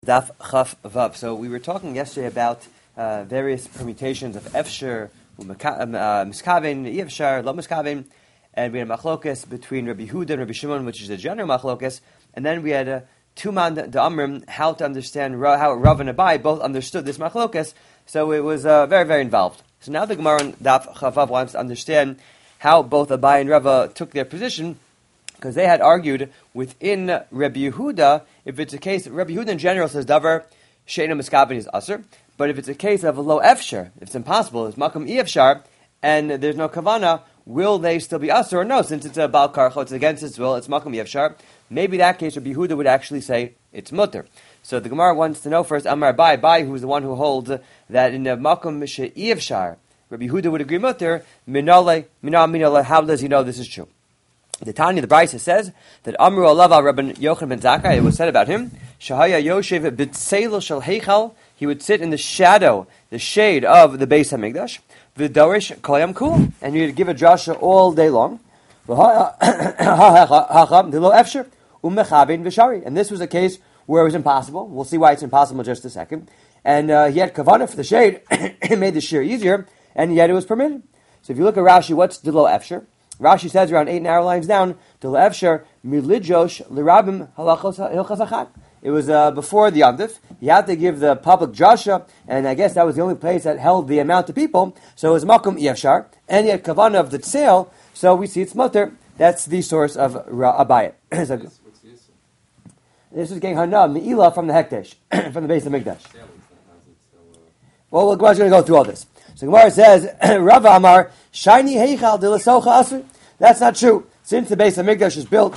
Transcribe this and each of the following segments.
Daf Chaf Vav. So we were talking yesterday about various permutations of Efsher, Miskaven, Efsher, Lo Miskaven, and we had a machlokas between Rabbi Yehuda and Rabbi Shimon, which is a general machlokas, and then we had two man de Amrim, how to understand how Rav and Abai both understood this machlokas. So it was very, very involved. So now the Gemara on Daf Chaf Vav wants to understand how both Abai and Rava took their position, because they had argued within Rabbi Yehuda, if it's a case, Rabbi Yehuda in general says davar she'ena miskaben is aser, but if it's a case of a low efshar, if it's impossible, it's makom efshar, and there's no kavana, will they still be aser or no? Since it's a bal karcho, it's against its will, it's makom efshar. Maybe that case Rabbi Yehuda would actually say it's mutter. So the Gemara wants to know first, Amar Bai, who's the one who holds that in the makom she'efshar, Rabbi Yehuda would agree mutter. Minale, how does he know this is true? The Tanya, the Brisa says that Amru Alava Rabban Yochanan ben Zakkai, it was said about him, Shahaya Yoshev B'Tseil Shel Heichal, he would sit in the shadow, the shade of the Beis Hamikdash, V'Dorish Koyam Kul, and he would give a drasha all day long. And this was a case where it was impossible. We'll see why it's impossible in just a second. And he had kavanah for the shade, it made the shear easier, and yet it was permitted. So if you look at Rashi, what's Dilo Efsher? Rashi says around 8 narrow lines down, Dilo Efsher milijosh lirabim halachos hilchas achat. It was before the Yom. He had to give the public drasha, and I guess that was the only place that held the amount of people. So it was makom efshar, and yet kavanah of the tseil. So we see it's mutter. That's the source of Abayit. So, this is getting hana meila from the hekdesh, from the Beis Hamikdash. Well, Gemara's going to go through all this. So Gemara says, Rav Amar shiny heichal de lasocha asur. That's not true. Since the Beis Hamikdash is built,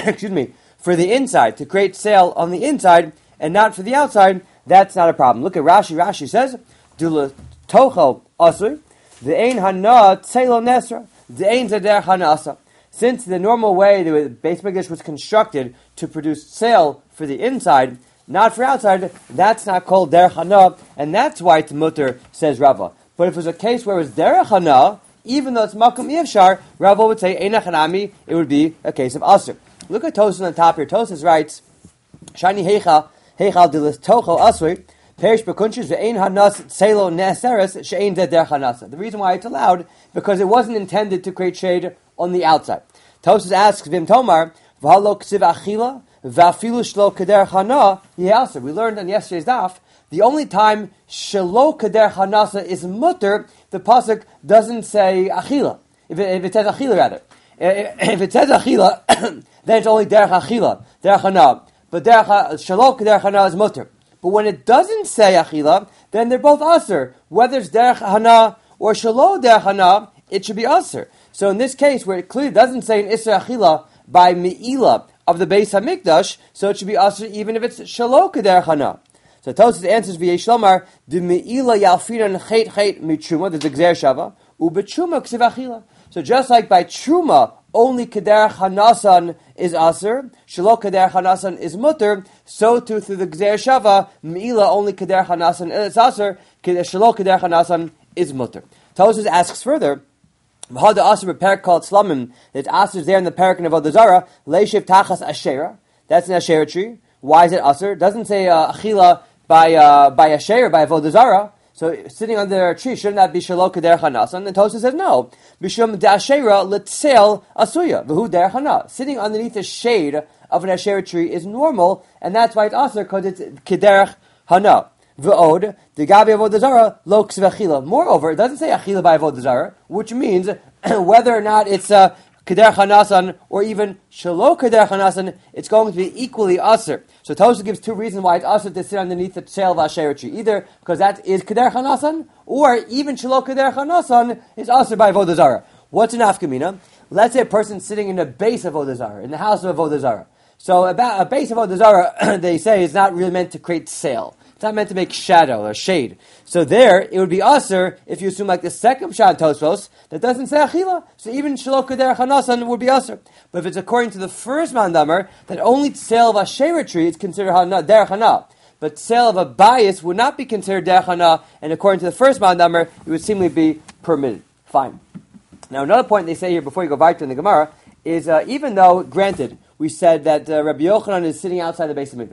for the inside, to create sail on the inside and not for the outside, that's not a problem. Look at Rashi. Rashi says, Dula tocho asur, the ein hana tzelo nesra, the ein zeder hana asa. Since the normal way the Beis Hamikdash was constructed to produce sail for the inside, not for outside, that's not called derech hana, and that's why it's mutter, says Rava. But if it was a case where it was derech hana, even though it's makom efshar, Rava would say einach hanami, it would be a case of aser. Look at Tosas on the top here. Tosas writes, shani heichal dilis tocho asri, perish bekunches ve'ein hanas tzelo neseres she'ein zed derech hanasa. The reason why it's allowed, because it wasn't intended to create shade on the outside. Tosas asks, Vim Tomar, v'halo ksiv achila, v'afilu shlo keder hana, yehaser. We learned on yesterday's daf, the only time shelo keder hanasa is mutter, the pasuk doesn't say achila. If it says achila rather. If it says achila, then it's only derech achila, derech hana. But shelo keder hana is mutter. But when it doesn't say achila, then they're both aser. Whether it's derech hana or shelo derech hana, it should be aser. So in this case, where it clearly doesn't say an isra achila by meila of the Beis Hamikdash, so it should be aser even if it's shelo keder hana. So Tosas answers v'yesh lomar the meila yalfinan chet mitruma. There's a gzer shava ubetruma ksiv achila. So just like by truma only keder hanasan is aser, shelo keder hanasan is mutter. So too through the gzer shava meila only keder hanasan is aser, shelo keder hanasan is mutter. Tosas asks further. V'hada aser b'perek called slamim. That aser is there in the perek in Avodah Zarah. Leishiv tachas ashera. That's an ashera tree. Why is it aser? It doesn't say achila by ashera by Avodah Zarah. So sitting under a tree, shouldn't that be shelo keder hanasan? And Tosas says no. Bishum da'ashera letzel asuya v'hu der hana. Sitting underneath the shade of an ashera tree is normal, and that's why it's aser because it's kederach hana. V'od the gabi Avodah Zarah lo ksiv achila. Moreover, it doesn't say achila by Avodah Zarah, which means whether or not it's kederach hanasan or even shelo kederach hanasan, it's going to be equally aser. So Tosha gives two reasons why it's aser to sit underneath the tseil of asher tree. Either because that is kederach hanasan, or even shelo kederach hanasan is aser by Avodah Zarah. What's an afkamina? Let's say a person sitting in the base of Avodah Zarah, in the house of Avodah Zarah. So about a base of Avodah Zarah, they say, is not really meant to create sail. It's not meant to make shadow or shade. So there, it would be aser if you assume like the second pshat Tosfos that doesn't say achila. So even shelo keder hanasan would be aser. But if it's according to the first mandamer that only sale of a shera tree is considered derech hana, but sale of a bias would not be considered derech hana, and according to the first mandamer, it would seemingly be permitted. Fine. Now another point they say here before you go back to the Gemara is even though, granted, we said that Rabbi Yochanan is sitting outside the Beis Hamikdash.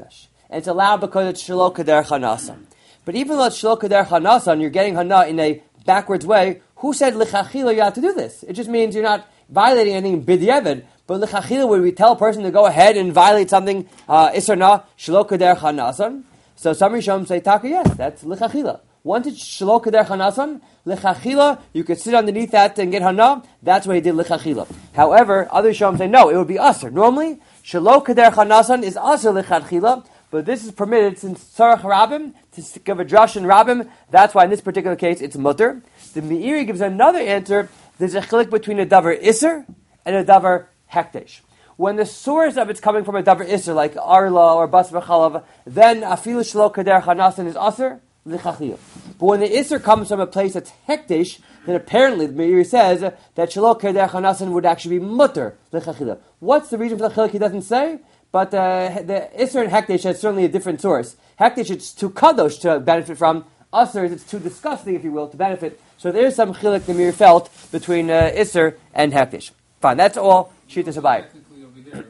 and it's allowed because it's shelo kader chanasan. But even though it's shelo kader chanasan, you're getting hana in a backwards way. Who said lichachila you have to do this? It just means you're not violating anything b'diavad. But lichachila, would we tell a person to go ahead and violate something isser na shelo kader chanasan? So some Rishonim say taka, yes, that's lichachila. Once it's shelo kader chanasan, lichachila, you could sit underneath that and get hana. That's why he did lichachila. However, other Rishonim say no, it would be aser. Normally, shelo kader chanasan is aser lichachila, but this is permitted since tzarech rabim to give a drush in rabim. That's why in this particular case it's mutter. The Meiri gives another answer. There's a chilik between a davar iser and a davar hekdesh. When the source of it's coming from a davar iser like arla or bas v'chalav, then afilu shelo kader chanasan is aser. But when the Isser comes from a place that's hektish, then apparently the Meiri says that shelo kader chanasan would actually be mutter l'chachila. What's the reason for the chilik? He doesn't say, but the Isser and hektish has certainly a different source. Hektish, it's too kadosh to benefit from. Usser, it's too disgusting, if you will, to benefit. So there is some chilik the Meiri felt between Isser and hektish. Fine, that's all. Shita Sabai. Technically over here,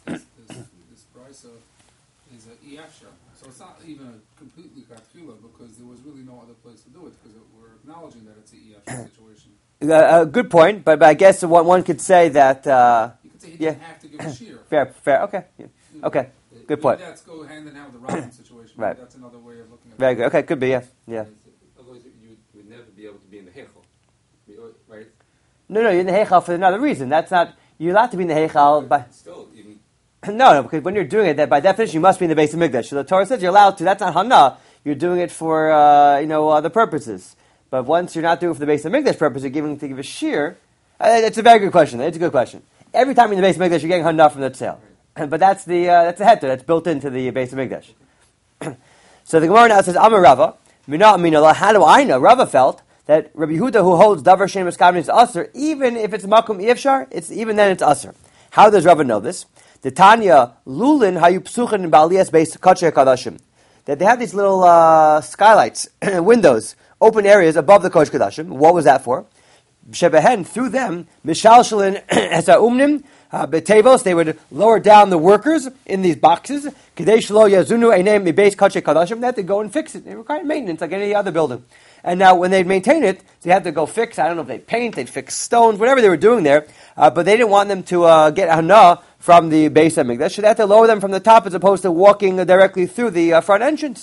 this brisa is a iyasha. So it's not even a completely katfila because there was really no other place to do it because we're acknowledging that it's a iyasha situation. Good point, but I guess one could say that... you could say he didn't have to give a shear. Fair, okay. Yeah. Okay, good point. That's go hand in hand with the Rambam situation. Right. That's another way of looking at it. Very good. Okay, could be, yeah. Otherwise, you would never be able to be in the Heichal, right? No, you're in the Heichal for another reason. That's not... You're allowed to be in the Heichal by... Still, even... No, because when you're doing it, that by definition, you must be in the base of Mikdash. So the Torah says you're allowed to. That's not Hana. You're doing it for, other purposes. But once you're not doing it for the base of Mikdash purpose, you're giving to give a shear. It's a very good question. It's a good question. Every time you're in the base of Mikdash, you're getting Hana from that sale. Right. But that's the heter that's built into the base of Mikdash. So the Gemara now says, Amar Rava, how do I know? Rava felt that Rabbi Yehuda, who holds davar shein miskabin, is aser, even if it's makom ifshar, even then it's aser. How does Rava know this? The Tanya lulin hayu psuchen in ba'aliyas beis kachei kadashim. That they have these little skylights, windows, open areas above the kodesh kadashim. What was that for? Shebehen, through them, mishalshalin esa umnim betevos, they would lower down the workers in these boxes. Kadei shlo yazunu einem mibeis kachei kadashim. They had to go and fix it. They required maintenance like any other building. And now when they'd maintain it, they had to go fix, I don't know if they'd paint, they'd fix stones, whatever they were doing there, but they didn't want them to get hana from the base of Mikdash. So they had to lower them from the top as opposed to walking directly through the front entrance.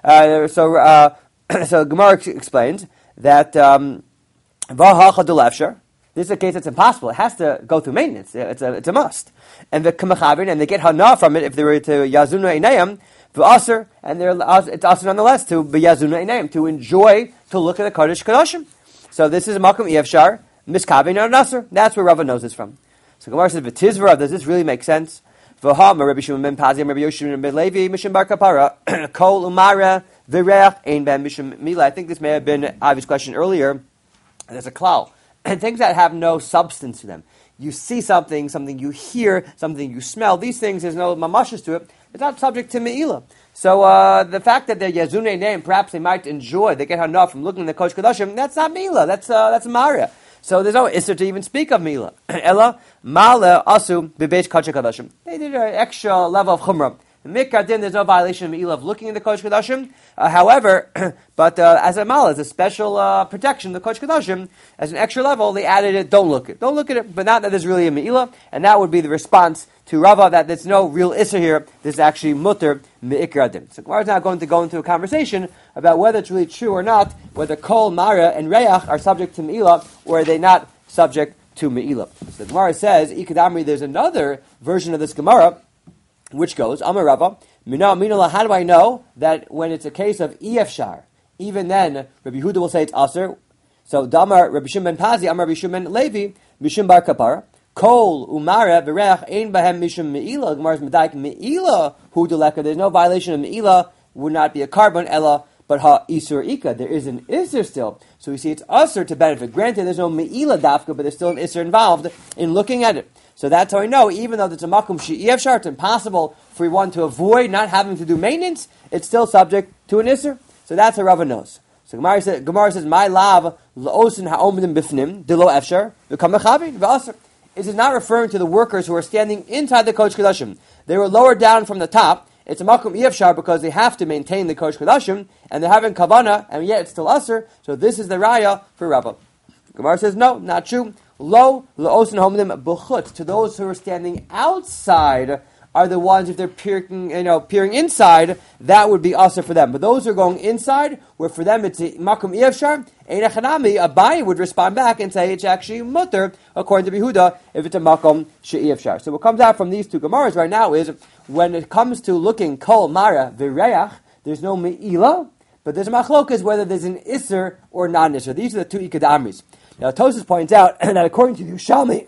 So Gemara explains that this is a case that's impossible. It has to go through maintenance. It's a must. And the kamachavin, and they get hana from it if they were to yazunu einayim, v'aser, and it's aser nonetheless to be yazunu einayim, to enjoy, to look at the Kodesh Kodashim. So this is a makom yevshar, miskavin or naser. That's where Rava knows this from. So Gemara says, v'tizvara, does this really make sense? V'hama, Rabbi Shimon ben Pazi, Rabbi Yoshua ben Levi, Mishim bar kapara, kol umara, v'reach, ein ben Mishim mila. I think this may have been Avi's question earlier. There's a klal. And things that have no substance to them. You see something you hear, something you smell. These things, there's no mamashas to it. It's not subject to me'ilah. So the fact that they're yazunei name, perhaps they might enjoy, they get enough from looking at the Kodesh Kodashim, that's not me'ilah. That's Maria. So there's no issur to even speak of me'ilah. Ella, ma'ale asu b'beis Kodesh Kodashim. They did an extra level of chumrah. In Mikra Din, there's no violation of Me'ilah of looking at the Kodesh Kodashim. However, but as a mal, as a special protection, the Kodesh Kodashim, as an extra level, they added it, don't look at it, but not that there's really a Me'ilah, and that would be the response to Rava, that there's no real Issa here, there's actually Mutter Me'ikra Din. So Gemara is now going to go into a conversation about whether it's really true or not, whether Kol, Mara, and Reach are subject to Me'ilah, or are they not subject to Me'ilah. So the Gemara says, Ikadamri, there's another version of this Gemara, which goes, Amar Rava, how do I know that when it's a case of Efshar, even then, Rabbi Yehuda will say it's Aser. So, Damar, Rabbi Shimon ben Pazi, Amar Rabbi Shimon Levi, Mishim bar kapara, Kol, Umara, Berech, Ein Bahem Mishim Me'ilah, Gemara's Medaik Me'ilah, Hu Deleka, there's no violation of Me'ilah, would not be a carbon, Ella, but Ha Isur Ika, there is an Isur still. So we see it's Aser to benefit. Granted, there's no Me'ilah dafka, but there's still an Isur involved in looking at it. So that's how we know, even though it's a makom she'iyavshar, it's impossible for one to avoid not having to do maintenance, it's still subject to an isser. So that's how Rava knows. So Gemara says, my lav la'osin ha'omdim bifnim, dilo efshar, v'kam mechavin, v'aser. This is not referring to the workers who are standing inside the Kodesh Kodashim. They were lowered down from the top, it's a makom iyafshar because they have to maintain the kodesh kodashim, and they're having kavana, and yet it's still usher. So this is the raya for Rava. Gemara says no, not true. Lo leosin homdim b'chutz, to those who are standing outside are the ones, if they're peering inside, that would be usher for them. But those who are going inside, where for them it's a makom iyafshar, ein echanami, Abaye would respond back and say it's actually mutter, according to Yehuda, if it's a makom she'iyafshar. So what comes out from these two Gemaras right now is, when it comes to looking kol mara v'reach, there's no me'ila, but there's a machlokas whether there's an isser or not an isser. These are the two ikadamris. Now Tosfos points out that according to Yerushalmi,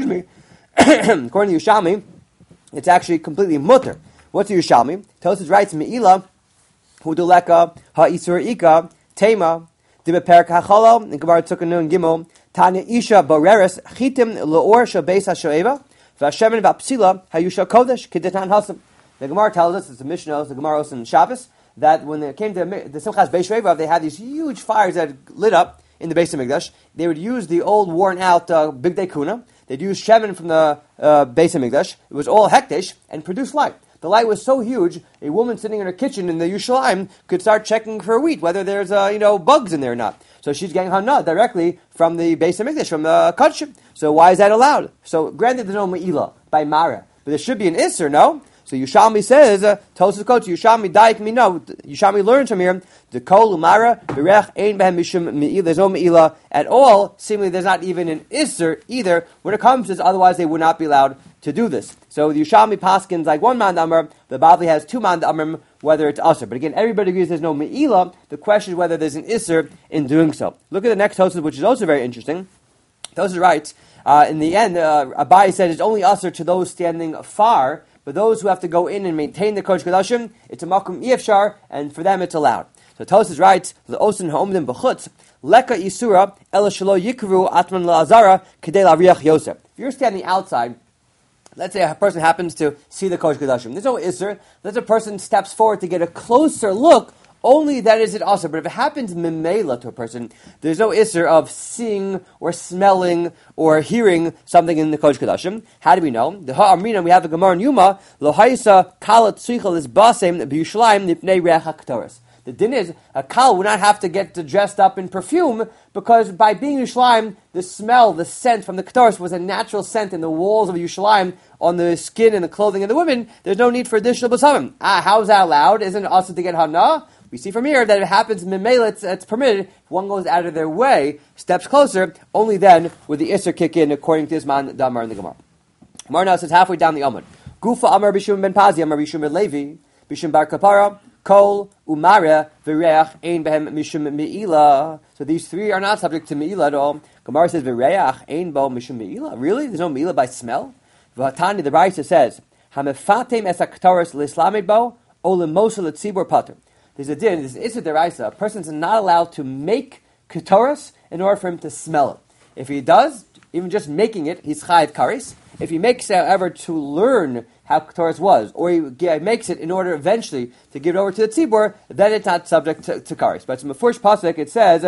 according to Yerushalmi, it's actually completely mutter. What's the Yerushalmi? Tosfos writes, Me'ila, huduleka, ha'isur ika, tema, dibeperak ha'chala, in Gemara Tzukanu Gimel, Tanya isha boreres, chitim le'or shabeis ha'shoeva, v'ashemen v'apsila, ha'yusha kodesh, kedetan hasam. The Gemara tells us, it's a Mishnah, the Gemara in Shabbos, that when they came to the Simchas Beis Sheva, they had these huge fires that lit up in the Beis Hamikdash. They would use the old worn-out Bigdei Kuna. They'd use shemen from the Beis Hamikdash. It was all hekdesh and produced light. The light was so huge, a woman sitting in her kitchen in the Yerushalayim could start checking for wheat, whether there's bugs in there or not. So she's getting hana directly from the Beis Hamikdash, from the Kodshim. So why is that allowed? So granted, there's no me'ila by Mara, but there should be an isser, no? So Yerushalmi says, Tosfos quotes Yerushalmi daik mi no. Yerushalmi learns from here the kol umara berech ein behem mishum me'ila. There's no me'ila at all. Seemingly, there's not even an isser either when it comes to this. Otherwise, they would not be allowed to do this. So the Yerushalmi paskins like one man amar. The Bavli has two man amar, whether it's usser. But again, everybody agrees there's no me'ila. The question is whether there's an isser in doing so. Look at the next Tosfos, which is also very interesting. Tosfos writes, in the end, Abaye said it's only usser to those standing far. But those who have to go in and maintain the Kodesh Kodashim, it's a makom iyafshar, and for them it's allowed. So Tosfos writes, "Le'osin ha'omdim b'chutz leka isura ela shelo yikru atman la'azara kedei la'riach yosef." If you're standing outside, let's say a person happens to see the Kodesh Kodashim, there's no isur. Let's say a person steps forward to get a closer look. Only that is it also. But if it happens memela to a person, there's no isser of seeing or smelling or hearing something in the Kodesh Kodashim. How do we know? The Ha'amrina, we have a Gemara in Yuma, Lo ha'isa kalat tzricha lisbasem b'Yushalayim nipnei reach ha'ketoros. The din is, a kal would not have to get dressed up in perfume, because by being Yerushalayim, the smell, the scent from the ketoros was a natural scent in the walls of Yerushalayim, on the skin and the clothing of the women. There's no need for additional basamim. How is that allowed? Isn't it also to get hana? We see from here that if it happens memela, it's permitted. If one goes out of their way, steps closer, only then would the isser kick in, according to this man Damar in the Gemara. Gemara now says halfway down the Amud. Gufa Amar Bishum ben Pazi Amar Bishum ben Levi Bishum bar Kapara Kol Umara V'Reach Ein Behem Mishum Me'ila. So these three are not subject to Me'ila at all. Gemara says V'Reach Ein Bo Mishum Me'ila. Really? There's no Me'ila by smell? V'Hatani the Brisa says Hamefatem Es HaKtoros L'Islamed Bo O L'Mosel L'Tzibur Pater. There's a din, there's an issa deraisa. A person's not allowed to make ketoros in order for him to smell it. If he does, even just making it, he's chayiv karis. If he makes it, however, to learn how ketoros was, or he makes it in order eventually to give it over to the tzibur, then it's not subject to karis. But in the first pasuk it says,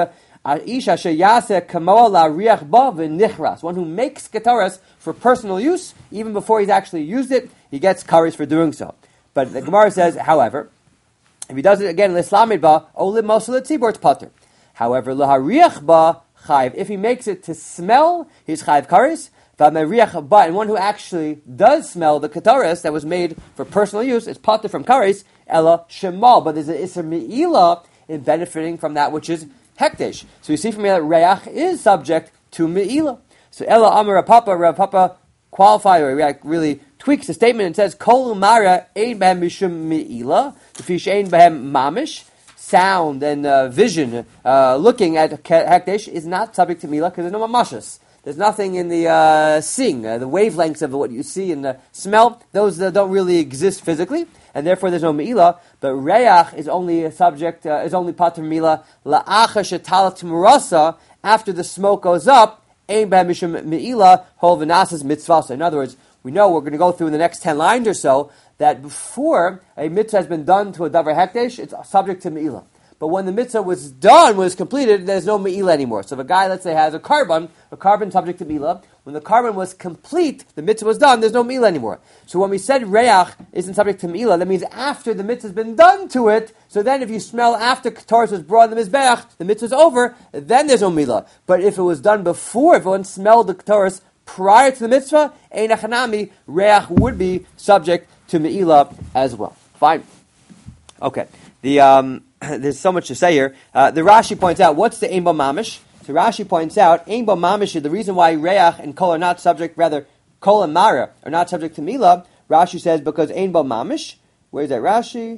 one who makes ketoros for personal use, even before he's actually used it, he gets karis for doing so. But the Gemara says, however, if he does it again, l'islamid ba, olim mosel tzibur, it's pater. However, l'hariach ba chayv. If he makes it to smell, he's chayv karis. V'ameriach ba, and one who actually does smell the kataris that was made for personal use, it's pater from karis. Ella shemal, but there's an isser me'ila in benefiting from that which is hekdesh. So you see from here that reach is subject to me'ila. So Ella Amar Rav Papa qualify or really tweaks the statement and says kol umara ein behem mishum me'ila, v'fish ein behem mamish. Sound and vision, looking at hekdesh is not subject to me'ila because there's no mamashas. There's nothing in the seeing, the wavelengths of what you see and the smell. Those don't really exist physically, and therefore there's no me'ila. But reach is only a subject, is only pater me'ila la'acha shetalat murasa, after the smoke goes up. Ein behem mishum me'ila hol v'nasas mitzvah. So in other words, we know we're going to go through in the next 10 lines or so that before a mitzvah has been done to a davar hekdesh, it's subject to me'ila. But when the mitzvah was completed, there's no me'ila anymore. So if a guy, let's say, has a carbon subject to me'ila, when the carbon was complete, the mitzvah was done, there's no Meila anymore. So when we said Reach isn't subject to Meila, that means after the mitzvah has been done to it, so then if you smell after Ketores was brought in the Mizbeach, the mitzvah is over, then there's no Meila. But if it was done before, if one smelled the Ketores prior to the mitzvah, Ein Achanami, Reach would be subject to Meila as well. Fine. Okay. There's so much to say here. The Rashi points out, what's the Ein Bo Mamish? So Rashi points out, Ein Bo Mamish, the reason why Reach and Kol are not subject, rather, Kol and Mara are not subject to Mila, Rashi says, because Ein Bo Mamish. Where's that Rashi?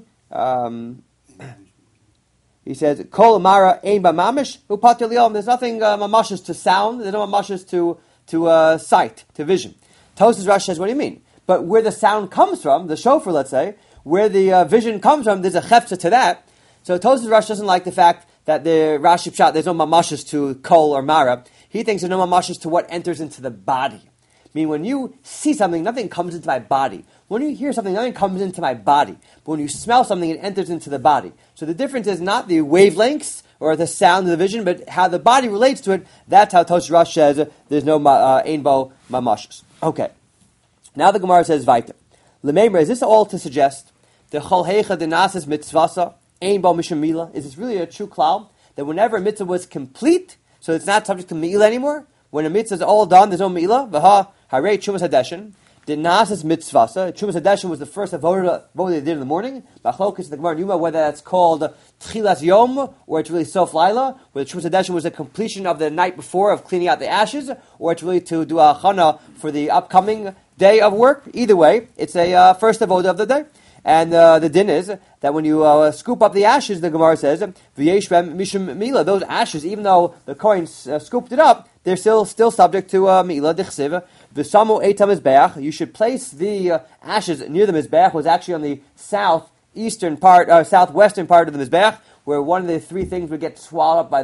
He says, Kol and Mara, Ein Bo Mamish, Upatir Liom. There's nothing Mamashis to sound, there's no Mamashis to sight, to vision. Tosas Rashi says, what do you mean? But where the sound comes from, the shofar, let's say, where the vision comes from, there's a chefza to that. So Tosas Rashi doesn't like the fact that the Rashi Pshat, there's no mamashas to kol or mara. He thinks there's no mamashas to what enters into the body. I mean, when you see something, nothing comes into my body. When you hear something, nothing comes into my body. But when you smell something, it enters into the body. So the difference is not the wavelengths or the sound of the vision, but how the body relates to it. That's how Tosas Rashi says there's no ein bo mamashas. Okay. Now the Gemara says Vaiter. Lememra, is this all to suggest the chol heicha denasis mitzvasa ein bo mishum mila? Is this really a true klal that whenever a mitzvah was complete, so it's not subject to meila anymore? When a mitzvah is all done, there's no meila. V'ha harei chumas hadeshin denasis mitzvasa. Chumas hadeshin was the first avodah they did in the morning. Machlokas the Gemara in Yuma whether that's called tchilas yom or it's really sof laila. Whether chumas hadeshin was a completion of the night before of cleaning out the ashes, or it's really to do a chana for the upcoming day of work. Either way, it's a first avodah of the day. And the din is that when you scoop up the ashes, the Gemara says, V'yesh bem mishum mila. Those ashes, even though the Kohen scooped it up, they're still subject to mila dichsiv. V'samu eitam mizbeach. You should place the ashes near the mizbeach. Was actually on the southwestern part of the mizbeach, where one of the three things would get swallowed up by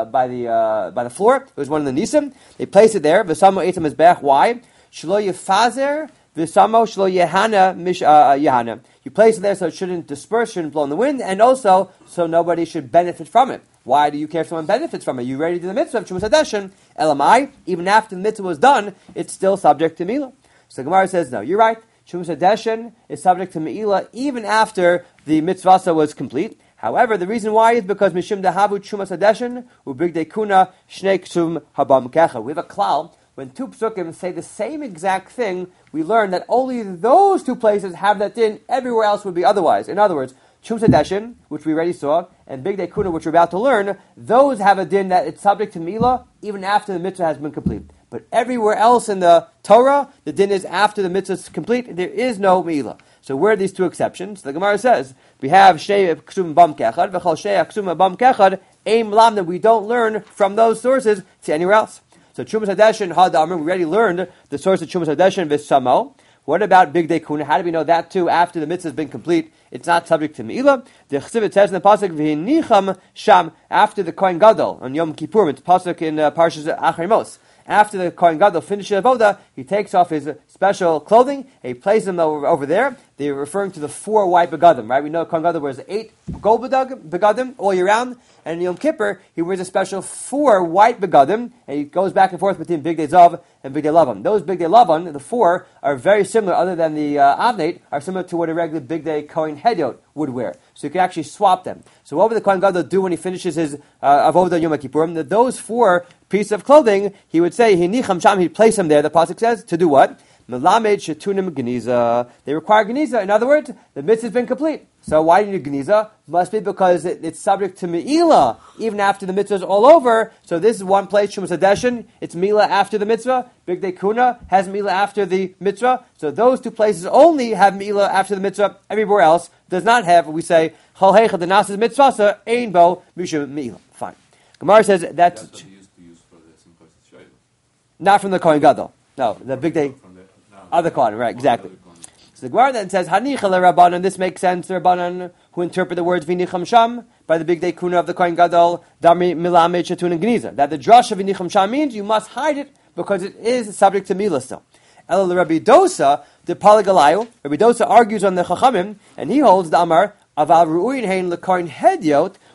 the floor. It was one of the nisim. They place it there. V'samu eitam mizbeach. Why? Shlo yefazer. V'samo shlo yehana yehana. You place it there so it shouldn't disperse, shouldn't blow in the wind, and also so nobody should benefit from it. Why do you care if someone benefits from it? You ready to do the mitzvah of Chumas Hadeshin? Elamai, even after the mitzvah was done, it's still subject to Mila. So the Gemara says, no, you're right. Chumas Hadeshin is subject to Mila even after the mitzvah was complete. However, the reason why is because Mishim Dahavu Chumas Hadeshin Ubigdei Kuna Shnei Ksum Habam Kecha. We have a klal. When two psukim say the same exact thing, we learn that only those two places have that din. Everywhere else would be otherwise. In other words, Chumas Hadeshin, which we already saw, and Bigdei Kuna, which we're about to learn, those have a din that it's subject to Mila even after the mitzvah has been complete. But everywhere else in the Torah, the din is after the mitzvah is complete, there is no Mila. So where are these two exceptions? The Gemara says, we have Shnei Ksum Bam Kechad, V'chol Shnei Ksum Bam Kechad, Eim Lam, that we don't learn from those sources to anywhere else. So Chumas Hadeshin, Hadamar, we already learned the source of Chumas Hadeshin, V'samo. What about Bigdei Kuna? How do we know that too? After the mitzvah has been complete, it's not subject to Meila. The Chesivit says in the pasuk, V'hinicham Sham, after the Kohen Gadol on Yom Kippur, it's pasuk in Parshas Acharei Mos. After the Kohen Gadol finishes avoda, he takes off his special clothing, and he places them over there. They're referring to the 4 white begadim, right? We know Kohen Gadol wears 8 gold begadim all year round, and in Yom Kippur, he wears a special 4 white begadim, and he goes back and forth between Bigdei Zav and Bigdei Lavan. Those Bigdei Lavan, the 4, are very similar, other than the Avnate, are similar to what a regular Bigdei Kohen Hedyot would wear. So you can actually swap them. So what would the Kohen Gadol do when he finishes his avodah Yom Kippurim? Those 4 pieces of clothing, he would say, Hinicham Sham, he'd place them there, the pasuk says, to do what? Melamed shetunim geniza. They require geniza. In other words, the mitzvah has been complete. So why do you need geniza? Must be because it's subject to meila even after the mitzvah is all over. So this is one place, Chumas Hadeshin, it's meila after the mitzvah. Bigdei Kuna has meila after the mitzvah. So those 2 places only have meila after the mitzvah. Everywhere else does not have. We say chol heicha denasis mitzvasa ein bo mishum meila. Fine. Gemara says that's what they used to use for the simplicity shayla. Not from the Kohen Gadol. No, the Bigdei. Other Kohen, right, exactly. So the Gemara then says, Hanicha leRabbanan, this makes sense, the Rabbanan who interpret the words V'nicham Sham by the Bigdei Kuna of the Kohen Gadol, Dami Milamed Shatun and Geniza. That the drush of V'nicham Sham means you must hide it because it is subject to Milah still. El Rabbi Dosa, the Paligalayu, Rabbi Dosa argues on the Chachamim, and he holds the Amar, Aval Ru'in Hein LeKohen Hedyot,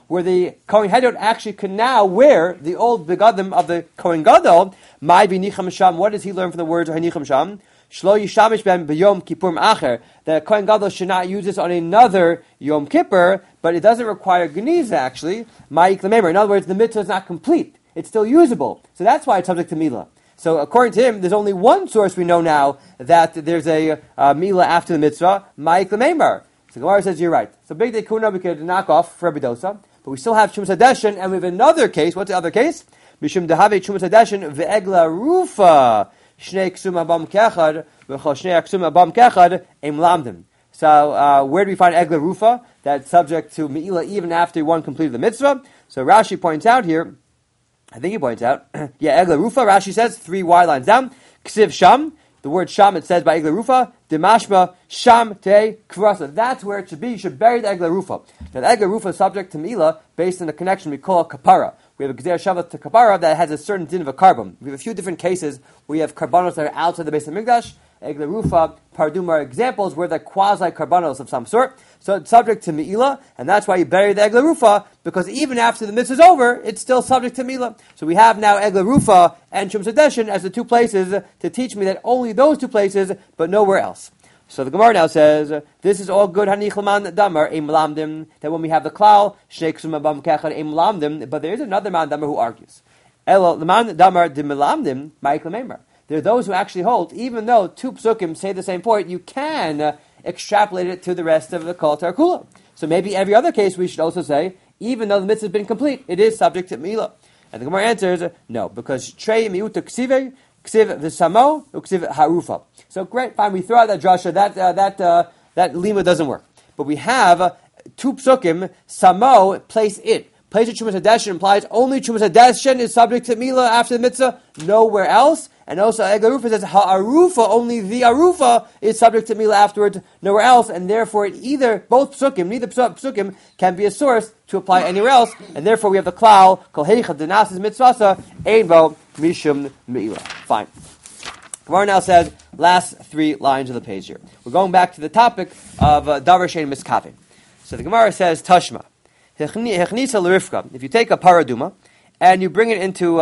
where the Kohen Hedot actually can now wear the old begadim of the Kohen Gadol. My b'nicham sham. What does he learn from the words of hanicham sham? Shlo yishamish ben b'yom kippurim acher. The Kohen Gadol should not use this on another Yom Kippur, but it doesn't require geniza actually. Ma'ik l'meimer. In other words, the mitzvah is not complete. It's still usable. So that's why it's subject to milah. So according to him, there's only one source we know now that there's a milah after the mitzvah, ma'ik l'meimer. So Gemara says, you're right. So big dekuna we could knock off for Rabbi Dosa, but we still have Shumas Hadeshin, and we have another case. What's the other case? Mishum dehave Shumas Hadeshin ve'egla rufa shnei ksum abam kechad v'chol shnei ksum abam kechad em lamdim. So where do we find egla rufa? That's subject to mi'ila even after one completed the mitzvah. So Rashi points out here, I think he points out, egla rufa, Rashi says, 3 wide lines down, ksiv sham, the word sham, it says by egla rufa, demashma sham te kvarasa. That's where it should be. You should bury the egla rufa. Now the egla rufa is subject to mi'ila based on the connection we call kapara. We have a gzer shavat to kapara that has a certain din of a carbon. We have a few different cases where you have karbanos that are outside the base of Mikdash. Egla rufa, pardum are examples where they're quasi-karbanos of some sort. So it's subject to mi'ila, and that's why you bury the egla rufa, because even after the mitzvah is over, it's still subject to mi'ila. So we have now egla rufa and Shumas Hadeshin as the 2 places to teach me that only those 2 places, but nowhere else. So the Gemara now says, this is all good, hanich l'man damar, im lamdim, that when we have the klal, shnei ksum abam kechad, im lamdim, but there is another man damar who argues. Elo, l'man damar dim lamdim, ma'ik l'meimer. There are those who actually hold, even though 2 psukim say the same point, you can extrapolate it to the rest of the Kol Tarkula. So maybe every other case we should also say, even though the mitzvah has been complete, it is subject to milah. And the Gemara answers, no, because trei miuta ksive, ksiv v'samo, uksiv harufa. So great, fine, we throw out that drasha, that lima doesn't work. But we have 2 psukim, samo, place it. Place of Shumas Hadeshin implies only Shumas Hadeshin is subject to milah after the mitzvah, nowhere else. And also egla rufa says ha'arufa, only the arufa is subject to milah afterwards, nowhere else, and therefore both psukim, neither psukim can be a source to apply anywhere else, and therefore we have the klal kol heichad denasis mitzvasa ein bo mishum milah. Fine. Gemara now says last 3 lines of the page here. We're going back to the topic of davar shein miskavin. So the Gemara says Tashma. If you take a paraduma and you bring it into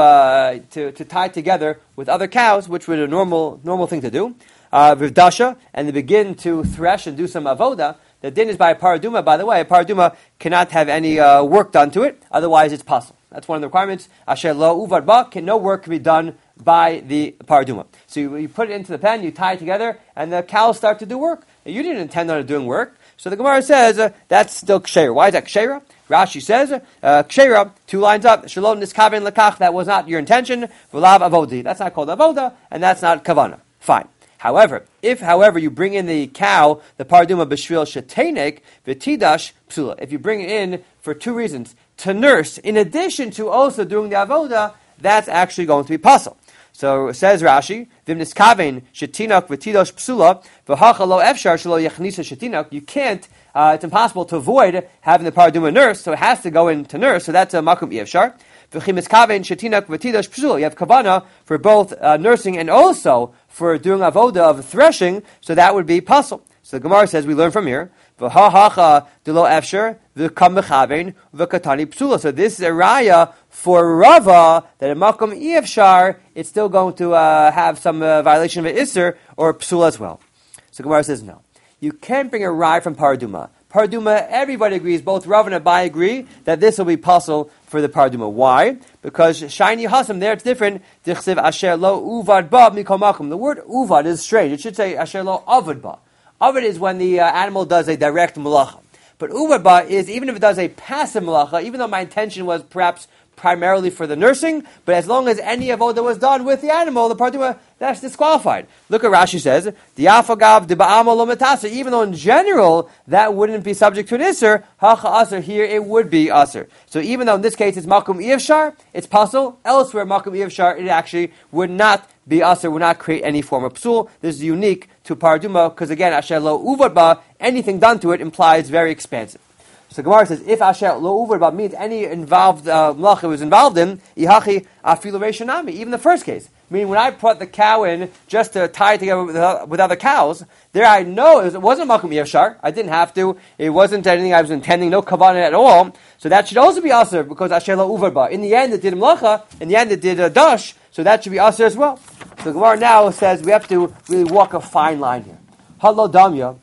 to tie together with other cows, which would be a normal thing to do, with dasha, and they begin to thresh and do some avoda, the din is by a paraduma. By the way, a paraduma cannot have any work done to it, otherwise it's possible. That's one of the requirements. Asher lo uvad ba, no work can be done by the paraduma. So you put it into the pen, you tie it together, and the cows start to do work. You didn't intend on it doing work. So the Gemara says that's still ksheira. Why is that ksheira? Rashi says ksheira, 2 lines up. Shalom niskaven lekach. That was not your intention. V'lav avodi. That's not called avoda, and that's not kavana. Fine. However, if you bring in the cow, the paraduma b'shvil shetenek v'tidash psula. If you bring it in for 2 reasons, to nurse, in addition to also doing the avoda, that's actually going to be possible. So says Rashi, Vim niskaven shetinok v'tidash psula v'hacha lo efshar shelo yechnisa shetinok. You can't. It's impossible to avoid having the paraduma nurse, so it has to go into nurse. So that's a makum efshar. V'chim niskaven shetinok v'tidash psula. You have kavana for both nursing and also for doing avoda of threshing. So that would be possible. So the Gemara says we learn from here. V'hahacha delo efshar v'kam mechaven v'katani psula. So this is a raya for Rava that in makom efshar it's still going to have some violation of an isser or psula as well. So Gemara says no. You can't bring a raya from paraduma. Paraduma, everybody agrees, both Rav and Abai agree that this will be possible for the paraduma. Why? Because shiny hasam, there it's different. Dichsiv asher lo uvad ba mikol makom. The word uvad is strange. It should say asher lo avad ba. Avad is when the animal does a direct malacha. But uvad ba is, even if it does a passive malacha, even though my intention was perhaps primarily for the nursing, but as long as any avoda was done with the animal, the paraduma, that's disqualified. Look at Rashi says, Diafagav diba'amo lo metasa. Even though in general that wouldn't be subject to an isser, hacha aser, here it would be aser. So even though in this case it's makom ifshar, it's possible. Elsewhere makom ifshar, it actually would not be aser, would not create any form of psul. This is unique to paraduma because again, asher lo uvad ba, anything done to it implies very expansive. So Gemara says, if asher lo uvad ba means any involved malacha was involved in, ihachi afilu reishanami, even the first case. Meaning, when I brought the cow in just to tie it together with other cows, there I know it wasn't Makom Yevshar. I didn't have to. It wasn't anything I was intending, no kavanah at all. So that should also be Aser, because Asher Lo Uvar Ba. In the end, it did Mlacha. In the end, it did Dash. So that should be Aser as well. So the Gemara now says we have to really walk a fine line here. Halo Damya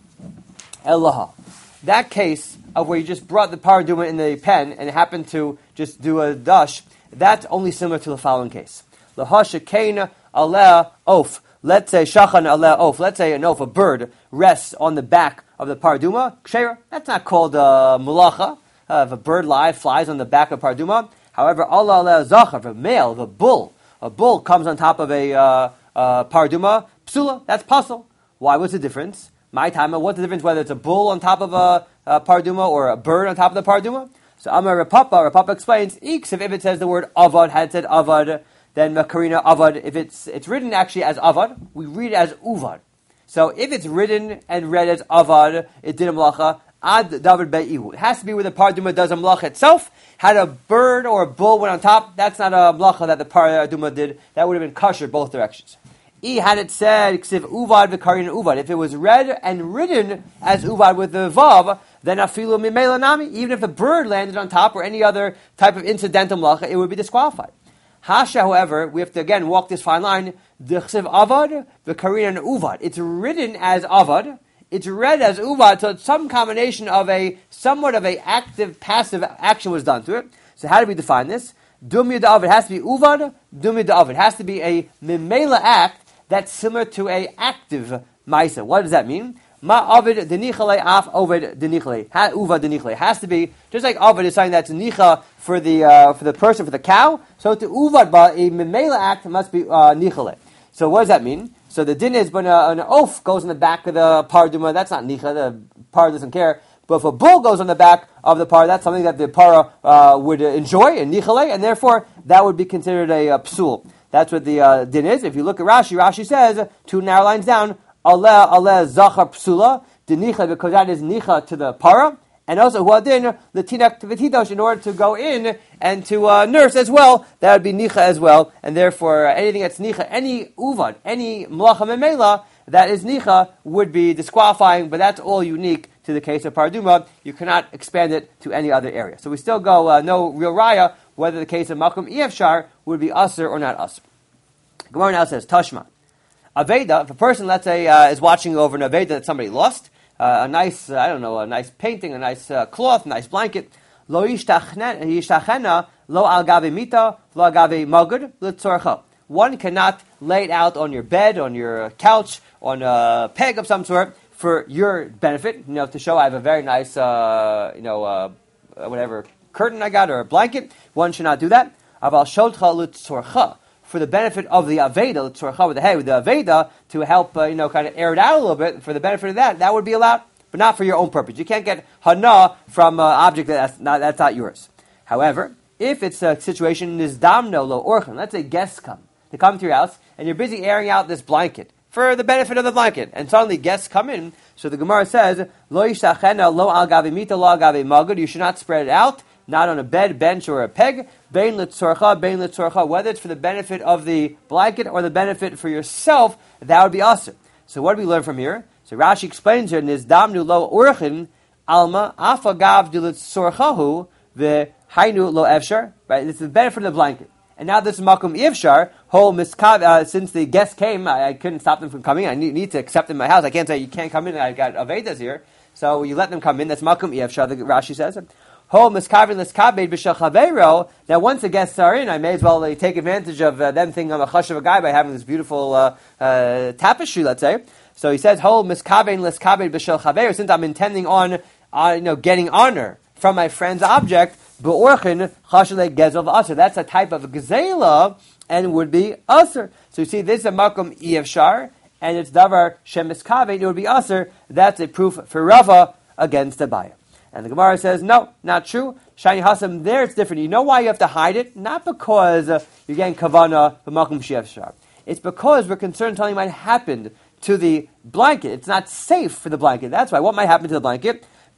Elaha. That case of where you just brought the paraduma in the pen and happened to just do a dash, that's only similar to the following case. Laha shekain aleh of. Let's say shachan aleh of. Let's say an of, a bird, rests on the back of the paraduma. Ksheira, that's not called mulacha. If a bird flies on the back of paraduma. However, Allah aleh zachar, if a male, if a bull comes on top of a paraduma, psula, that's pasul. Why? What's the difference? My time, what's the difference whether it's a bull on top of a paraduma or a bird on top of the paraduma? So Amar Rapapa explains, if it says the word avad, had said avad, then Makarina avad, if it's written actually as avad, we read it as uvad. So if it's written and read as avad, it did a mlacha, ad david be'ihu. It has to be where the paraduma does a mlacha itself. Had a bird or a bull went on top, that's not a mlacha that the paraduma did. That would have been kosher both directions. Had it said ksiv uvad v'karin uvad, if it was read and written as uvad with the vav, then afilu mimela nami, even if the bird landed on top or any other type of incidental malacha, it would be disqualified. Hasha, however, we have to again walk this fine line. The ksiv avad v'karin uvad. It's written as avad. It's read as uvad, so it's some combination of somewhat of a active passive action was done to it. So how do we define this? Dumya da'av, it has to be uvad. Dumya da'av, it has to be a mimela act that's similar to a active ma'isa. What does that mean? Ma avid denichale af ovid denichale. Uva denichale. It has to be, just like avid is something that's nicha for the person, for the cow, so to uvad ba, a memela act must be nichale. So what does that mean? So the din is when an oaf goes in the back of the paraduma, that's not nicha, the par doesn't care. But if a bull goes on the back of the par, that's something that the para would enjoy, and nichale, and therefore that would be considered a psul. That's what the din is. If you look at Rashi says, 2 narrow lines down, aleh zachar psula, dinicha, because that is nicha to the para, and also huadin, the tinak to v'tidosh, in order to go in and to nurse as well, that would be nicha as well, and therefore anything that's nicha, any uvad, any mlacha memela, that is nicha, would be disqualifying, but that's all unique to the case of paraduma. You cannot expand it to any other area. So we still go no real raya, whether the case of makom efshar would be aser or not aser. Gemara now says, Tashma. Aveda, if a person, let's say, is watching over an Aveda that somebody lost, a nice, a nice painting, a nice cloth, a nice blanket, lo yishtachena, lo al gavi mita, lo al gavi magud, l'tzorcha. One cannot lay it out on your bed, on your couch, on a peg of some sort, for your benefit, to show I have a very nice, whatever curtain I got, or a blanket. One should not do that. Aval sholcha l'tzorcha. For the benefit of the Aveda, with the Aveda, to help, kind of air it out a little bit, for the benefit of that would be allowed, but not for your own purpose. You can't get hana from an object that's not yours. However, if it's a situation, nizdamno lo orchan, let's say guests come to your house, and you're busy airing out this blanket, for the benefit of the blanket, and suddenly guests come in, so the Gemara says, lo yishtachena lo al gavi mita, lo al gavi magud, you should not spread it out, not on a bed, bench, or a peg, bein litzorcha, whether it's for the benefit of the blanket or the benefit for yourself, that would be aser. So what do we learn from here? So Rashi explains here, nizdamnu lo urchin, alma, afagav du litzorchahu, the hainu lo efshar, right? This is the benefit of the blanket. And now this is makom efshar, whole miskav, since the guests came, I couldn't stop them from coming, I need to accept them in my house, I can't say you can't come in, I got Avedas here, so you let them come in, that's makom efshar, the Rashi says. Now, once the guests are in, I may as well take advantage of them thinking I'm a chash of a guy by having this beautiful tapestry, let's say. So he says, since I'm intending on getting honor from my friend's object, that's a type of gezela and would be aser. So you see, this is a makom efshar, and it's davar shemiskaven, it would be aser. That's a proof for Rava against Abaye. And the Gemara says, no, not true. Shani Hasam, there it's different. You know why you have to hide it? Not because you're getting kavana b'makom she'efshar. It's because we're concerned something might happen to the blanket. It's not safe for the blanket. That's why. What might happen to the blanket?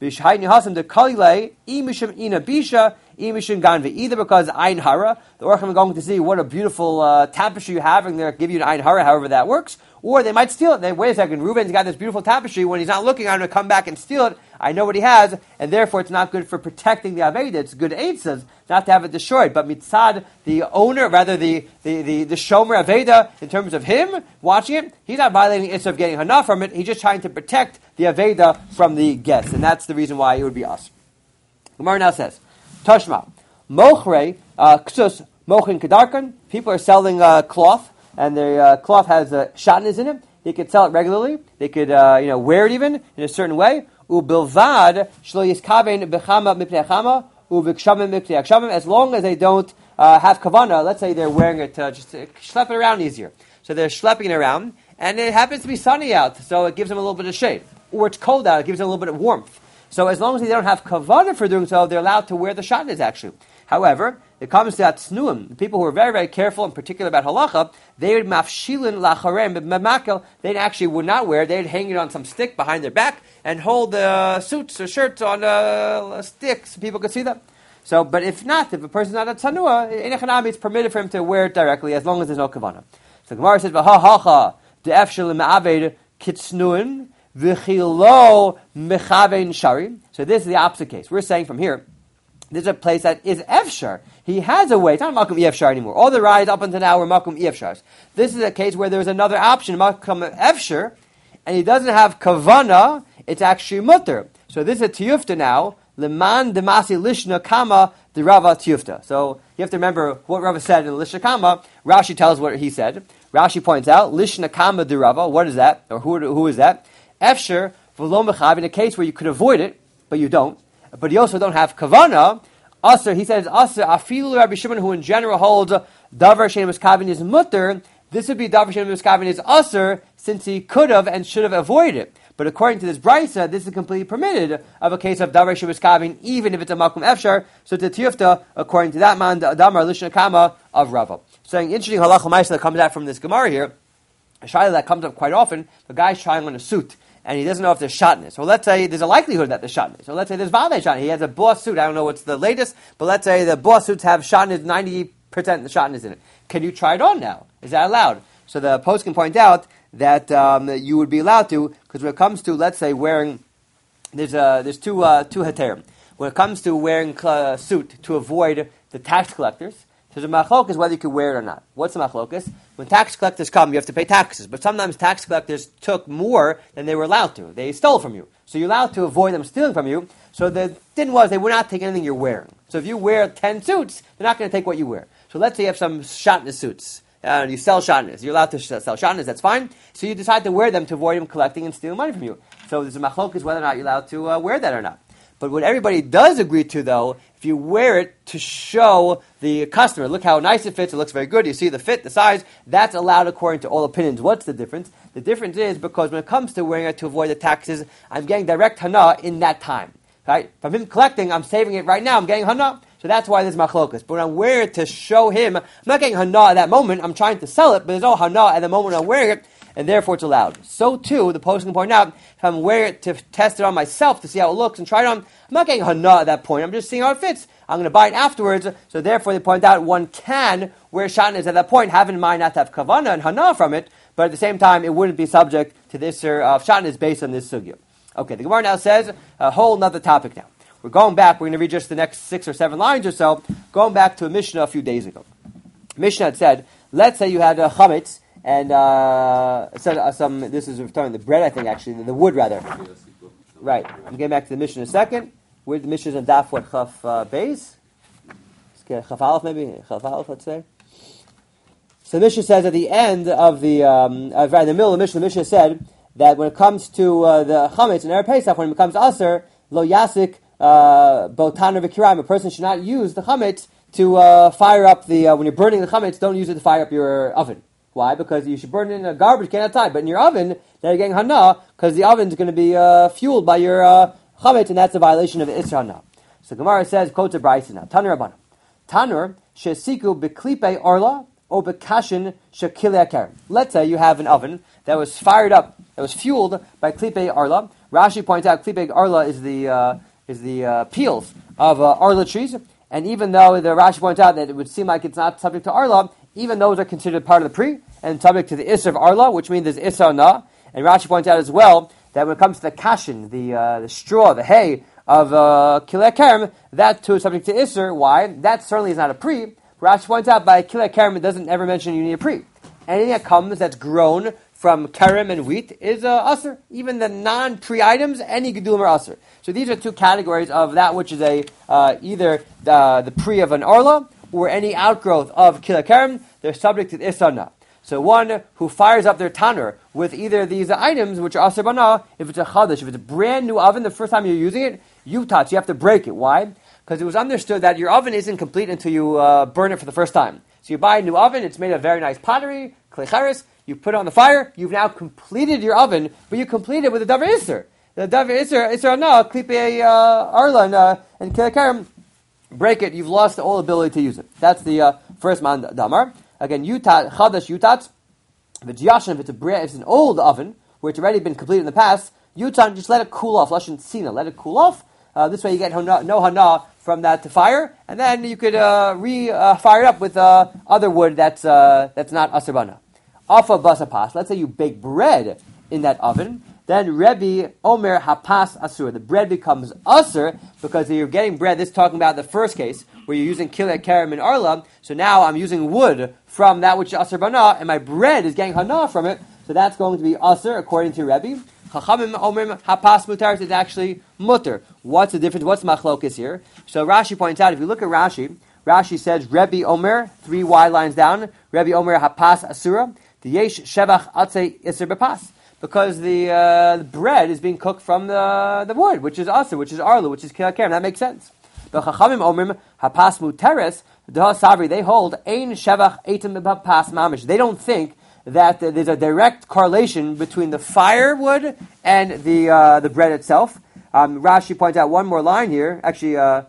B'shayni hasam de kalile imishim ina bisha imishim ganve. Either because ayin hara, the orchim are going to see what a beautiful tapestry you have, and they'll give you an ayin hara, however that works. Or they might steal it. They wait a second. Reuben's got this beautiful tapestry. When he's not looking, I'm going to come back and steal it. I know what he has, and therefore it's not good for protecting the Aveda. It's good eitzas not to have it destroyed. But mitzad, the owner, rather the shomer Aveda, in terms of him watching it, he's not violating the of getting hana from it. He's just trying to protect the Aveda from the guests, and that's the reason why it would be us. Gemara now says, Tashma, mochre ksus mochin kedarkan. People are selling cloth, and their cloth has shatnez in it. They could sell it regularly. They could wear it even in a certain way. Ubilvad shlo yiskaven bechama mipnei chama uvikshamim mipnei akshamim. As long as they don't have kavana, let's say they're wearing it just to schlep it around easier. So they're schlepping it around, and it happens to be sunny out, so it gives them a little bit of shade. Or it's cold out, it gives them a little bit of warmth. So as long as they don't have kavana for doing so, they're allowed to wear the shatnez actually. However, it comes to atznuim, the people who are very, very careful, in particular about halacha, they would mafshilin lacharem b'makel. They actually would not wear. They'd hang it on some stick behind their back and hold the suits or shirts on a stick so people could see them. So, but if not, if a person's not a tzanua, in echanami, it's permitted for him to wear it directly as long as there's no kavana. So Gemara says, "V'ha hacha de'efshel ma'aved kitznuin v'chilo mechavein shari." So this is the opposite case. We're saying from here, there's a place that is efshar. He has a way. It's not makom efshar anymore. All the rides up until now were makom efshars. This is a case where there's another option, makom efshar, and he doesn't have kavana. It's actually mutter. So this is a tiyufta now. Leman demasi lishna kama the Rava tiyufta. So you have to remember what Rava said in lishna kama. Rashi tells what he said. Rashi points out lishna kama the Rava. What is that? Or who is that? Efshar v'lo mechav, in a case where you could avoid it, but you don't. But you also don't have kavana. Aser, he says, Aser, afilu Rabbi Shimon, who in general holds davar shein miskavin is mutter. This would be davar shein miskavin is aser, since he could have and should have avoided it. But according to this brisa, this is completely permitted of a case of davar shein miskavin, even if it's a makom efshar. So to tiyufta, according to that man, the damar lishna kama of Rava. So an interesting halacha ma'aseh that comes out from this Gemara here, a shayla that comes up quite often. The guy's trying on a suit, and he doesn't know if there's shatnez. So let's say there's a likelihood that there's shatnez. So let's say there's vade shatnez. He has a boss suit. I don't know what's the latest, but let's say the boss suits have shatnez, 90% the shatnez in it. Can you try it on now? Is that allowed? So the post can point out that you would be allowed to, because when it comes to, let's say, wearing, there's two heterim. When it comes to wearing a suit to avoid the tax collectors, there's a machlokas whether you can wear it or not. What's the machlokas? When tax collectors come, you have to pay taxes. But sometimes tax collectors took more than they were allowed to. They stole from you. So you're allowed to avoid them stealing from you. So the din was they would not take anything you're wearing. So if you wear 10 suits, they're not going to take what you wear. So let's say you have some shatnez suits. You sell shatnez. You're allowed to sell shatnez, that's fine. So you decide to wear them to avoid them collecting and stealing money from you. So there's a machlokas whether or not you're allowed to wear that or not. But what everybody does agree to, though, if you wear it to show the customer, look how nice it fits, it looks very good, you see the fit, the size, that's allowed according to all opinions. What's the difference? The difference is because when it comes to wearing it to avoid the taxes, I'm getting direct hana in that time. Right? If I'm him collecting, I'm saving it right now, I'm getting hana. So that's why there's machlokas. But when I wear it to show him, I'm not getting hana at that moment, I'm trying to sell it, but there's no hana at the moment I'm wearing it, and therefore it's allowed. So too, the post can point out, if I'm wearing it to test it on myself to see how it looks and try it on, I'm not getting hana at that point. I'm just seeing how it fits. I'm going to buy it afterwards. So therefore, they point out one can wear shatnez at that point, have in mind not to have kavana and hana from it, but at the same time, it wouldn't be subject to this of shatnez based on this sugya. Okay, the Gemara now says a whole other topic now. We're going back. We're going to read just the next 6 or 7 lines or so, going back to a Mishnah a few days ago. Mishnah had said, let's say you had a chametz, and this is referring to the bread, I think, actually, the wood, rather. Right. I'm getting back to the Mishnah in a second. Where the Mishnah is on Daf, what, Chaf Beis? Chaf Aleph, maybe? Chaf Aleph, let's say. So the Mishnah says at the end of the, in the middle of the Mishnah said that when it comes to the chametz and Erev Pesach, when it becomes aser, lo yasik botan or v'kiram, a person should not use the chametz to fire up the, when you're burning the chametz, don't use it to fire up your oven. Why? Because you should burn it in a garbage can outside, but in your oven, now you're getting hana, because the oven's going to be fueled by your chametz, and that's a violation of Isra hana. So Gemara says, quotes a brayso now, Tanur Rabbanan. Tanur shesiku beklipe arla obekashin shekilei karen. Let's say you have an oven that was fired up, that was fueled by klipei arla. Rashi points out klipei arla is the peels of arla trees, and even though the Rashi points out that it would seem like it's not subject to arla, even those are considered part of the pri and subject to the isser of arla, which means there's isser na. And Rashi points out as well that when it comes to the kashin, the straw, the hay of kilei kerem, that too is subject to isser. Why? That certainly is not a pri. Rashi points out by kilei kerem, it doesn't ever mention you need a pri. Anything that comes that's grown from kerem and wheat is usser. Even the non-pri items, any gedulim are usser. So these are two categories of that which is either the pri of an arla or any outgrowth of kilei kerem. They're subject to isser na. So one who fires up their tanur with either of these items, which are aser bana, if it's a chadash, if it's a brand new oven, the first time you're using it, you have to break it. Why? Because it was understood that your oven isn't complete until you burn it for the first time. So you buy a new oven, it's made of very nice pottery, klecheres, you put it on the fire, you've now completed your oven, but you complete it with a davar iser. The davar iser na, klipe arla, and kilei kerem, break it, you've lost all ability to use it. That's the first man damar. Again, chadash yutat. If it's yashan, if it's an old oven where it's already been completed in the past, yutan, just let it cool off. Lashon sina, let it cool off. This way you get no hana from that fire, and then you could fire it up with other wood that's not asarbana. Afa basapas. Let's say you bake bread in that oven. Then Rebbe Omer hapas asur. The bread becomes asur because you're getting bread. This is talking about the first case where you're using kilei kerem and arla. So now I'm using wood from that which is asur bana, and my bread is getting hana from it. So that's going to be asur according to Rebbe. Chachamim Omer hapas mutar is actually mutter. What's the difference? What's machlokes here? So Rashi points out, if you look at Rashi, Rashi says Rebbe Omer, 3 wide lines down. Rebbe Omer hapas asura. The yesh shevach atzei iser bepas. Because the bread is being cooked from the wood, which is asur, which is arla, which is kilei kerem. That makes sense. But chachamim omrim hapas muteres daha savri. They hold ein shevach eitim bepas mamish. They don't think that there's a direct correlation between the firewood and the bread itself. Rashi points out one more line here. Actually, I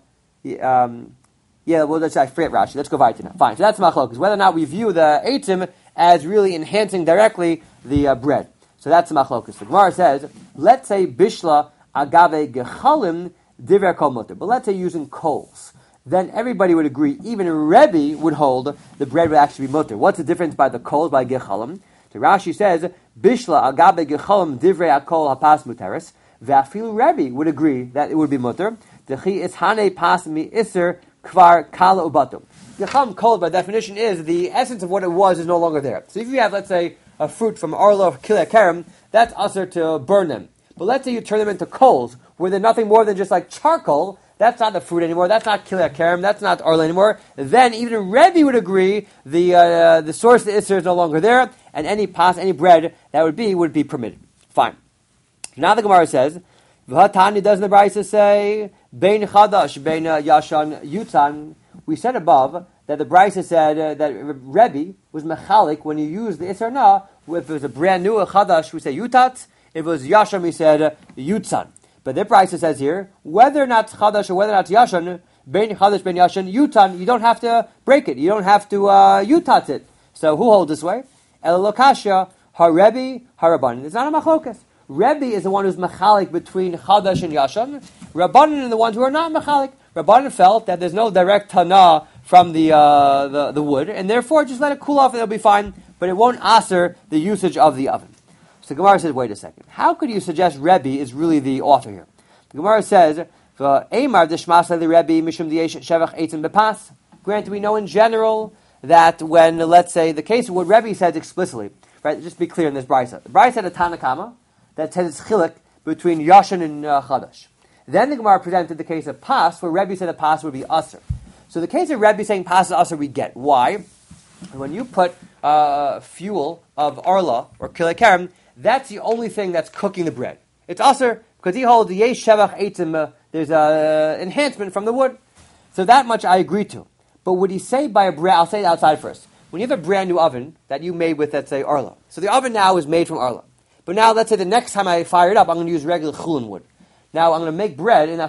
forget Rashi. Let's go weiter now. Fine. So that's machlokes. Whether or not we view the eitim as really enhancing directly the bread. So that's the machlokes. The Gemara says, let's say bishla agave gechalim divrei kol mutter. But let's say using coals. Then everybody would agree, even Rebbe would hold the bread would actually be mutter. What's the difference by the coals, by gechalim? So Rashi says, bishla agave gechalim divrei akol hapas muteres. V'afilu Rebbe would agree that it would be mutter. Dechi ishane pas mi iser kvar kala ubatum. Gechalim kol, by definition, is the essence of what it was is no longer there. So if you have, let's say, a fruit from arla or kilei kerem, that's usher to burn them. But let's say you turn them into coals, where they're nothing more than just like charcoal. That's not the fruit anymore. That's not kilei kerem. That's not arla anymore. Then even Rebbe would agree the source of the isser is no longer there, and any bread that would be permitted. Fine. Now the Gemara says, V'hatani doesn't the Brisa say bein chadash bein yashan yutan? We said above that the Brisa said that Rebbe was mechalik when you use the isser na. If it was a brand new chadash, we say yutat. If it was yashan, we said yutzan. But the Brisa says here, whether or not chadash or whether or not yashan, bein chadash bein yashan yutan, you don't have to break it. You don't have to yutat it. So who holds this way? El lokasha haRebbe haRabbanan. It's not a machlokas. Rebbe is the one who's mechalik between chadash and yashan. Rabbanan are the ones who are not mechalik. Rabbanan felt that there's no direct tana from the wood, and therefore just let it cool off and it'll be fine, but it won't aser the usage of the oven. So Gemara says, wait a second. How could you suggest Rebbe is really the author here? The Gemara says, granted, we know in general that when, let's say, the case of what Rebbe says explicitly, right, just be clear in this Brisa. The Brisa had a Tanakama that says it's chilik between Yashan and Chadash. Then the Gemara presented the case of Pas, where Rebbe said the Pas would be Aser. So the case of Rebbe saying Pas is Aser we get. Why? When you put fuel of Arla or Kilei Kerem, that's the only thing that's cooking the bread. It's Aser because he holds the Yesh Shevach Eitzim, there's an enhancement from the wood. So that much I agree to. But would he say by a bread, I'll say it outside first. When you have a brand new oven that you made with, let's say, Arla. So the oven now is made from Arla. But now, let's say the next time I fire it up, I'm going to use regular chulin wood. Now, I'm going to make bread in that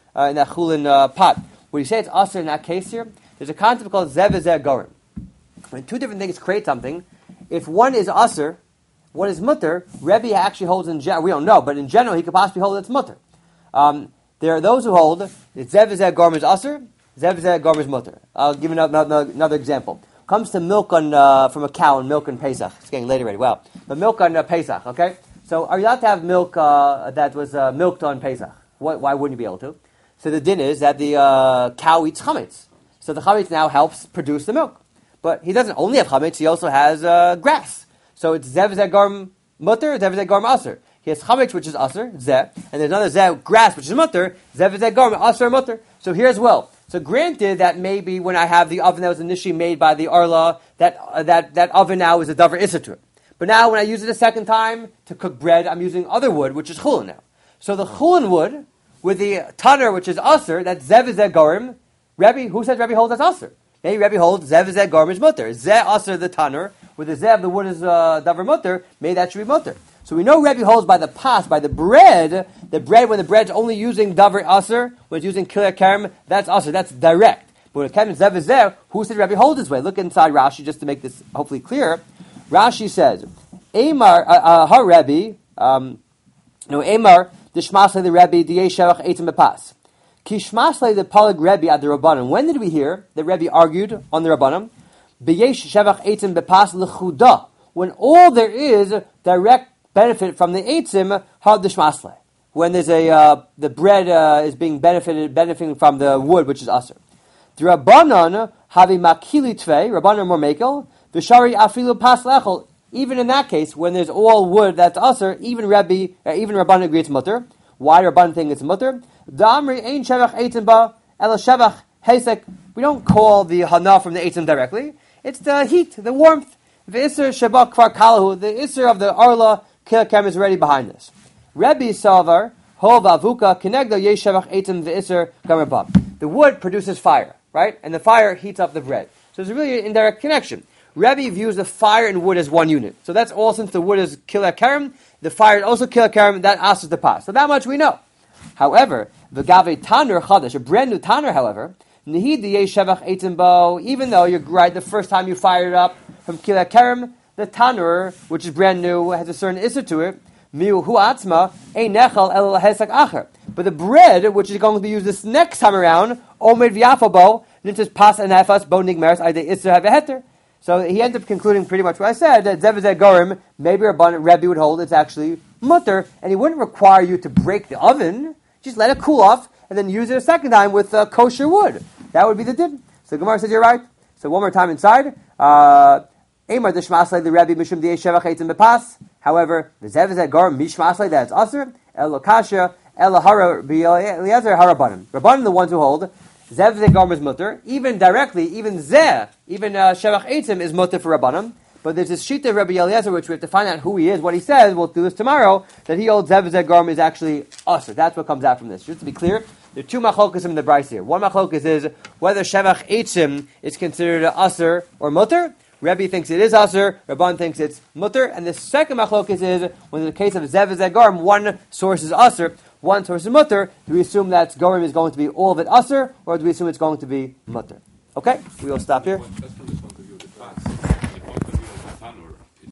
chulin pot. Would you say it's aser in that case here? There's a concept called zev ezer gorim. when two different things create something, if one is Aser, one is Mutter, Rebbe actually holds in general, we don't know, but in general he could possibly hold it's Mutter. There are those who hold that Zev Zeh Garm is Aser, Zev Zeh Garm is Mutter. I'll give you another example. Comes to milk on from a cow and milk on Pesach. It's getting late already. Wow. But milk on Pesach, okay? So are you allowed to have milk that was milked on Pesach? Why wouldn't you be able to? So the din is that the cow eats chametz. So the chametz now helps produce the milk. But he doesn't only have chametz, he also has grass. So it's zev zeh garm mutter, zev zeh garm aser. He has chametz, which is aser, zeh, and there's another zeh, grass, which is mutter, zev zeh garm, aser, mutter. So here as well. So granted that maybe when I have the oven that was initially made by the Arla, that oven now is a davar issa to it. But now when I use it a second time to cook bread, I'm using other wood, which is chulin now. So the chulin wood, with the tanner, which is aser, that's zev zeh garm, Rebbe, who says Rebbe holds that's aser? Maybe Rebbe holds zev zeh garm is mutter. Zeh aser the tanner, with the zeh of the wood is davar mutter, maybe that should be mutter. So we know Rebbe holds by the pas, by the bread, when the bread's only using davar aser, when it's using kiler kerem, that's aser, that's direct. But when it comes to zev zeh, who said Rebbe holds this way? Look inside Rashi, just to make this hopefully clear. Rashi says, Amar, har Rebbe, Amar, Dishmasle the Rebbe, Dieshevach Eitim Bepas. Kishmasle the Palag Rebbe at the Rabbanim. When did we hear that Rebbe argued on the Rabbanim? Beyesh Shevach Eitim Bepas Lechuda. When all there is direct benefit from the Eitim, Had Dishmasle. When there's the bread is being benefiting from the wood, which is Aser. The Rabbanon Havi Makili Tvei, Rabbanon more Mekel, Vishari Afilu Pas Lechel. Even in that case, when there's all wood that's Aser, even Rabbanon agrees it's mutter. Why Rabbanon think it's mutter? Damri ein shevach eitim ba ela shevach hesek. We don't call the hana from the eitim directly. It's the heat, the warmth. The iser sheba kvar kalahu. The iser of the arla kilkem is already behind this. Rebbe Savar hov avuka kenegdo yesh shevach eitim the iser gamer. The wood produces fire, right? And the fire heats up the bread. So there's really an indirect connection. Rebbe views the fire and wood as one unit. So that's all, since the wood is kiler kerem, the fire is also kiler kerem, that asks the pas. So that much we know. However, the gave tanner chadash, a brand new tanner, however, nihid the shevach eitim bo, even though you're right, the first time you fire it up from kiler kerem, the tanner, which is brand new, has a certain issa to it, miu hu atzma, ein nechal el hesak acher. But the bread, which is going to be used this next time around, omed v'yafo bo, nintus pas and nefas bo nigmeres ide issa have a heter. So he ends up concluding pretty much what I said, that zev zeh gorim, maybe Rebbe would hold it's actually mutter, and he wouldn't require you to break the oven, just let it cool off, and then use it a second time with kosher wood. That would be the din. So Gemara says you're right. So one more time inside. Amar deshmasle the Rebbe mishum di'ei shevach eitim bepas. However, the zev zeh gorim mishmasle, that's aser, el lokasha, el hara b'eliezer harabanim. Rabbanim the ones who hold zev zeh garm is mutter, even directly, even shevach eitim is mutter for Rabbanim. But there's this shita of Rabbi Eliezer, which we have to find out who he is, what he says. We'll do this tomorrow. That he holds zev zeh garm is actually aser. That's what comes out from this. Just to be clear, there are two machlokas in the brayso here. One machlokas is whether shevach eitim is considered aser or mutter. Rebbe thinks it is aser. Rabban thinks it's mutter. And the second machlokas is when in the case of zev zeh garm, one source is aser, one source is mutter. Do we assume that garim is going to be all of it aser, or do we assume it's going to be mutter? Okay, we will stop here.